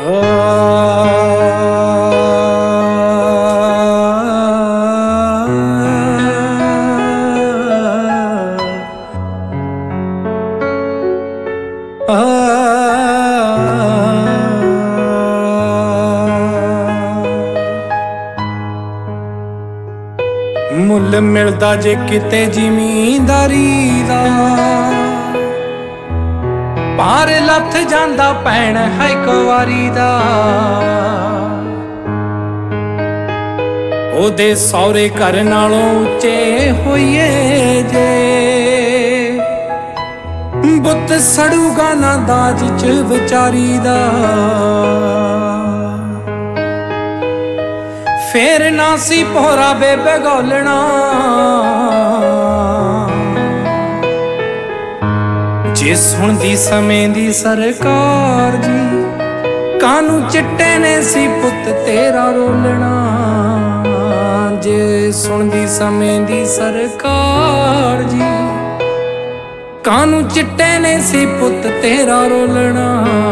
ਮੁੱਲ ਮਿਲਦਾ ਜੇ ਕਿਤੇ ਜ਼ਿਮੀਂਦਾਰੀ ਦਾ, ਪਾਰ ਲੱਥ ਜਾਂਦਾ ਭੈਣ ਹੈ ਇੱਕ ਵਾਰੀ ਦਾ। ਉਹਦੇ ਸਹੁਰੇ ਘਰ ਨਾਲੋਂ ਉੱਚੇ ਹੋਈਏ ਜੇ, ਬੁੱਤ ਸੜੂਗਾ ਨਾ ਦਾਜ ਚ ਵਿਚਾਰੀ ਦਾ। ਫੇਰ ਨਾ ਸੀ ਪੋਰਾ ਬੇਬੇ ਗੋਲਣਾ, ਜੇ ਸੁਣਦੀ ਸਮੇਂ ਦੀ ਸਰਕਾਰ ਜੀ, ਕਾਨੂੰ ਚਿੱਟੇ ਨੇ ਸੀ ਪੁੱਤ ਤੇਰਾ ਰੋਲਣਾ। ਜੇ ਸੁਣਦੀ ਸਮੇਂ ਦੀ ਸਰਕਾਰ ਜੀ, ਕਾਨੂੰ ਚਿੱਟੇ ਨੇ ਸੀ ਪੁੱਤ ਤੇਰਾ ਰੋਲਣਾ।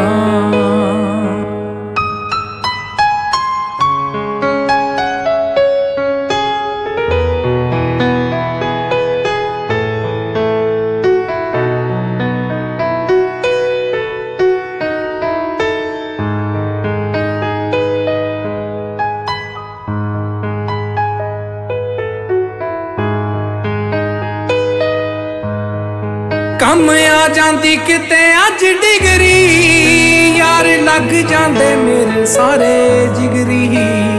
ਕੰਮ ਆ ਜਾਂਦੀ ਕਿਤੇ ਅੱਜ ਡਿਗਰੀ, ਯਾਰ ਲੱਗ ਜਾਂਦੇ ਮੇਰੇ ਸਾਰੇ ਜਿਗਰੀ।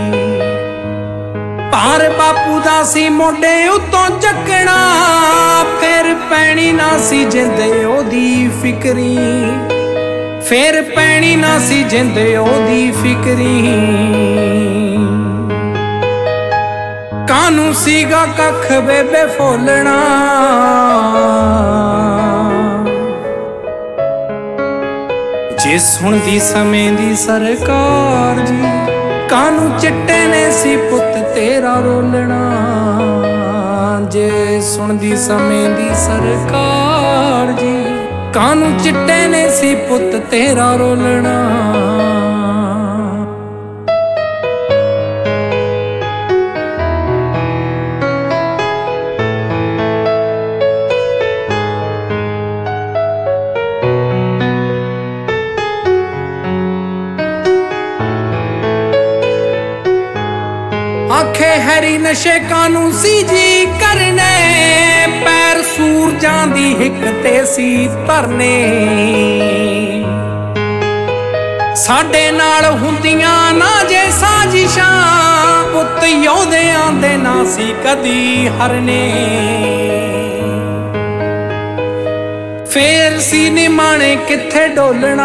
ਭਾਰ ਬਾਪੂ ਦਾ ਸੀ ਮੋਢੇ ਉੱਤੋਂ ਚੱਕਣਾ, ਫੇਰ ਪੈਣੀ ਨਾ ਸੀ ਜਿੰਦੇ ਉਹਦੀ ਫਿਕਰੀ। ਫੇਰ ਪੈਣੀ ਨਾ ਸੀ ਜਿੰਦੇ ਉਹਦੀ ਫਿਕਰੀ। ਕਾਨੂੰ ਸੀਗਾ ਕੱਖ ਬੇਬੇ ਫੋਲਣਾ, ਜੇ ਸੁਣਦੀ ਸਮੇਂ ਦੀ ਸਰਕਾਰ ਜੀ, ਕਾਨੂੰ ਚਿੱਟੇ ਨੇ ਸੀ ਪੁੱਤ ਤੇਰਾ ਰੋਲਣਾ। ਜੇ ਸੁਣਦੀ ਸਮੇਂ ਦੀ ਸਰਕਾਰ ਜੀ, ਕਾਨੂੰ ਚਿੱਟੇ ਨੇ ਸੀ ਪੁੱਤ ਤੇਰਾ ਰੋਲਣਾ। ਆਖੇ ਹੈਰੀ ਨਸ਼ੇ ਕਾਨੂੰ ਸੀ ਜੀ ਕਰਨੇ, ਪੈਰ ਸੂਰਜਾਂ ਦੀ ਹਿੱਕ ਤੇ ਸੀ ਧਰਨੇ। ਸਾਡੇ ਨਾਲ ਹੁੰਦੀਆਂ ਨਾ ਜੇ ਸਾਜ਼ਿਸ਼ਾਂ, ਪੁੱਤ ਯੋਧਿਆਂ ਦੇ ਨਾ ਸੀ ਕਦੀ ਹਰਨੇ। ਫੇਰ ਸੀ ਨਿਮਾਣੇ ਕਿੱਥੇ ਡੋਲਣਾ,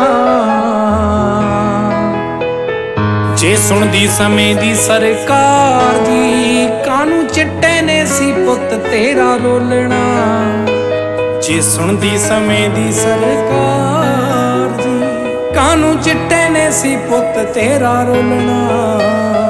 ਜੇ ਸੁਣਦੀ ਸਮੇਂ ਦੀ ਸਰਕਾਰ ਜੀ, ਕਾਨੂੰ ਚਿੱਟੇ ਨੇ ਸੀ ਪੁੱਤ ਤੇਰਾ ਰੋਲਣਾ। ਜੇ ਸੁਣਦੀ ਸਮੇਂ ਦੀ ਸਰਕਾਰ ਜੀ, ਕਾਨੂੰ ਚਿੱਟੇ ਨੇ ਸੀ ਪੁੱਤ ਤੇਰਾ ਰੋਲਣਾ।